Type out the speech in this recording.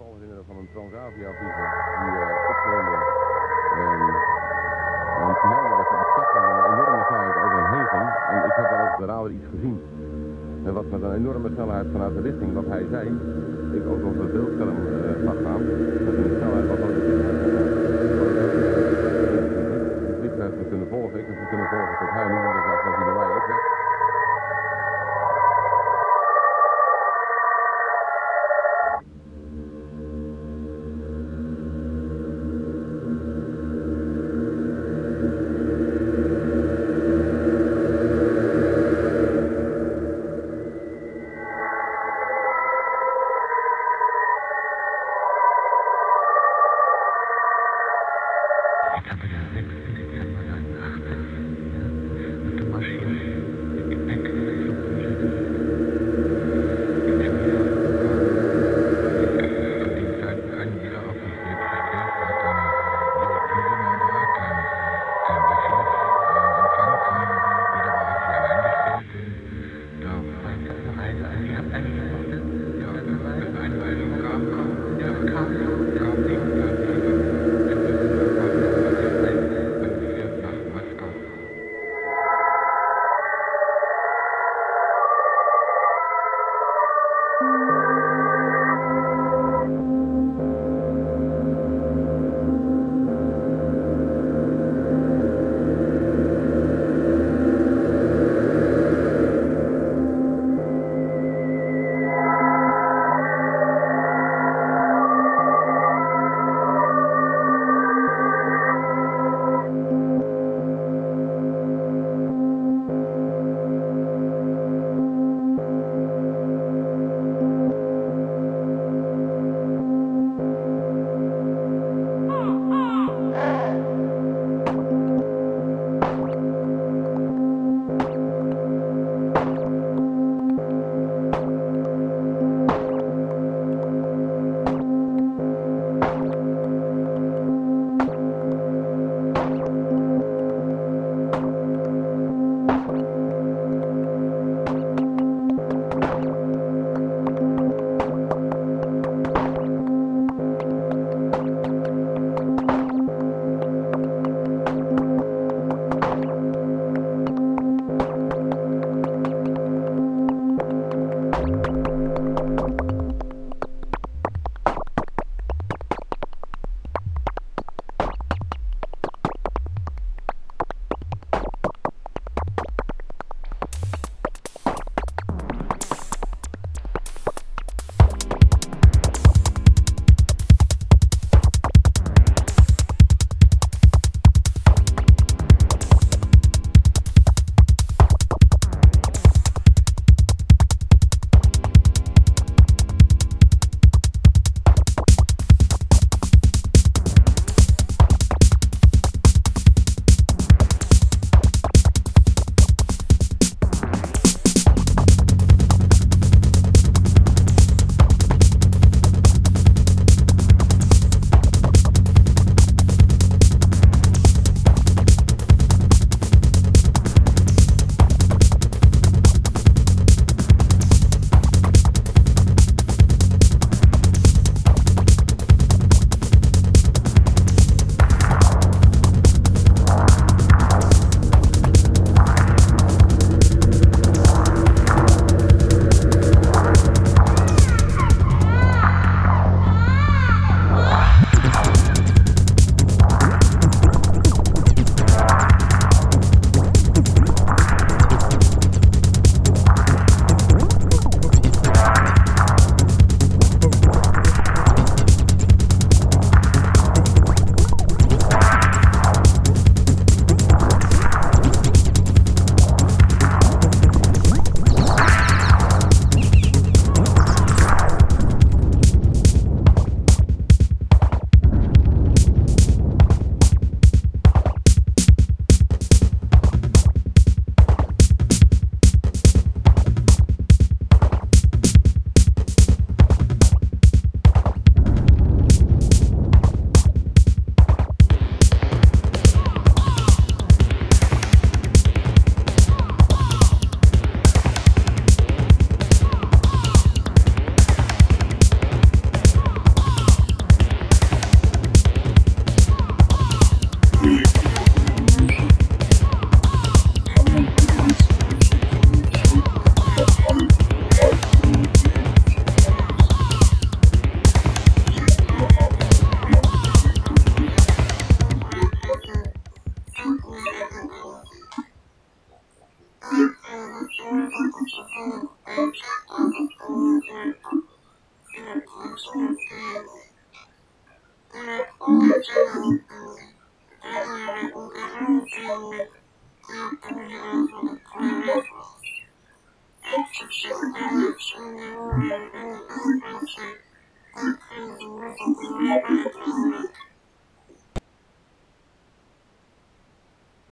toevallig inderdaad van een Transavia-vlieger die opgewonden aan het melden dat hij iets zag en een enorme snelheid over hem heen ging. En ik heb daar op de radar iets gezien. En wat met een enorme snelheid vanuit de richting, wat hij zei, ik ook op het beeldscherm zag gaan, met een snelheid wat ook de vliegtuig te kunnen volgen. Ik heb ze kunnen volgen tot hij nu, dus dat hij bij mij ook weg.